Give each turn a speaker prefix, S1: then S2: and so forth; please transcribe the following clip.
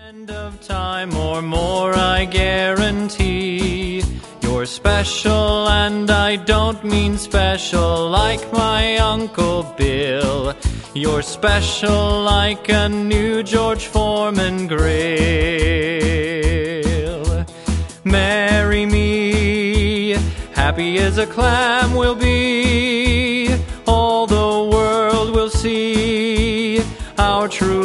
S1: End of time or more, I guarantee. You're special, and I don't mean special like my Uncle Bill. You're special like a new George Foreman grill. Marry me, happy as a clam will be. All the world will see our true